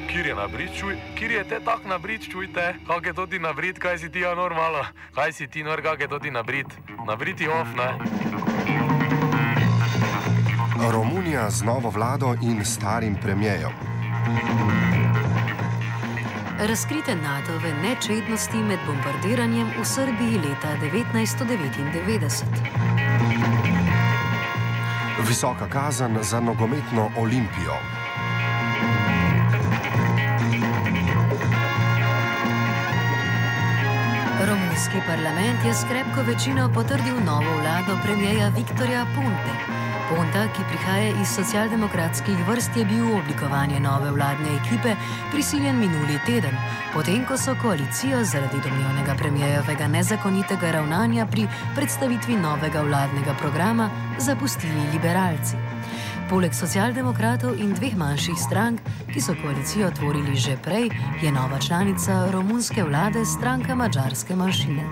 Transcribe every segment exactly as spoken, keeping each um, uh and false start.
kjer je nabrit, čuj, kjer je te tak nabrit, čujte, kak je to ti nabrit, kaj si ti, ja, normalo, kaj si ti, nor, kak je to ti nabrit, nabriti off, ne? Romunija z novo vlado in starim premijejem. Razkrite Natove nečednosti med bombardiranjem v Srbiji leta devetnajststo devetindevetdeset. Visoka kazen za nogometno Olimpijo. Romunski parlament je s krepko večino potrdil novo vlado premijeja Viktorja Ponte. Ponta, ki prihaja iz socialdemokratskih vrst, je bil v oblikovanje nove vladne ekipe prisiljen minuli teden, potem ko so koalicijo zaradi domnevnega premijejevega nezakonitega ravnanja pri predstavitvi novega vladnega programa zapustili liberalci. Poleg socialdemokratov in dveh manjših strank, ki so koalicijo tvorili že prej, je nova članica romunske vlade stranka madžarske manjšine.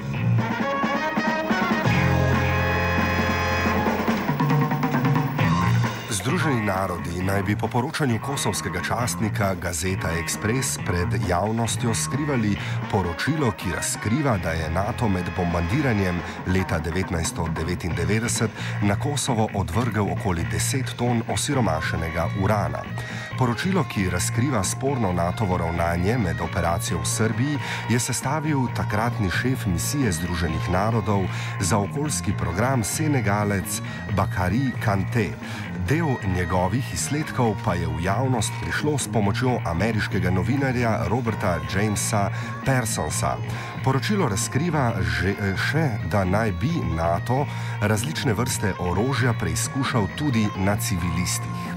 Združeni narodi naj bi po poročanju kosovskega časnika Gazeta Express pred javnostjo skrivali poročilo, ki razkriva, da je NATO med bombardiranjem leta devetnajststo devetindevetdeset na Kosovo odvrgel okoli deset ton osiromašenega urana. Poročilo, ki razkriva sporno NATOvo ravnanje med operacijo v Srbiji, je sestavil takratni šef misije Združenih narodov za okoljski program Senegalec Bakari Kanté. Del njegovih izsledkov pa je v javnost prišlo s pomočjo ameriškega novinarja Roberta Jamesa Parsonsa. Poročilo razkriva že, še, da naj bi NATO različne vrste orožja preizkušal tudi na civilistih.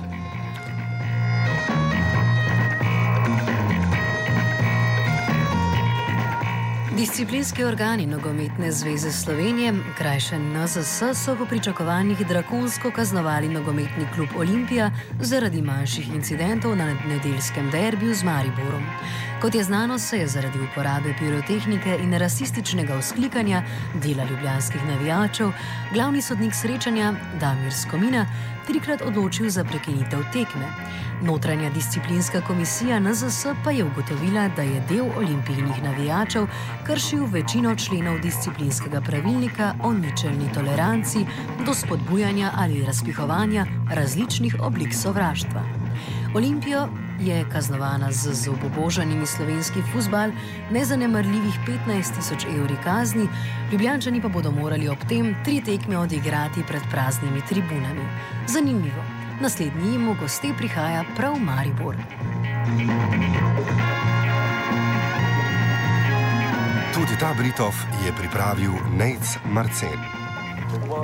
Disciplinski organi Nogometne zveze Slovenije, krajše N Z S, so po pričakovanjih drakonsko kaznovali nogometni klub Olimpija zaradi manjših incidentov na nedeljskem derbiju z Mariborom. Kot je znano, se je zaradi uporabe pirotehnike in rasističnega vzklikanja dela ljubljanskih navijačev glavni sodnik srečanja Damir Skomina trikrat odločil za prekinitev tekme. Notranja disciplinska komisija N Z S pa je ugotovila, da je del Olimpijinih navijačev kršil večino členov disciplinskega pravilnika o ničelni toleranci do spodbujanja ali razpihovanja različnih oblik sovraštva. Olimpijo je kaznovana z zobobožanimi slovenski fuzbal nezanemarljivih petnajst tisoč evri kazni, Ljubljančani pa bodo morali ob tem tri tekme odigrati pred praznimi tribunami. Zanimivo, naslednji jim v goste prihaja prav Maribor. Tudi ta Britov je pripravil Nejc Marcel.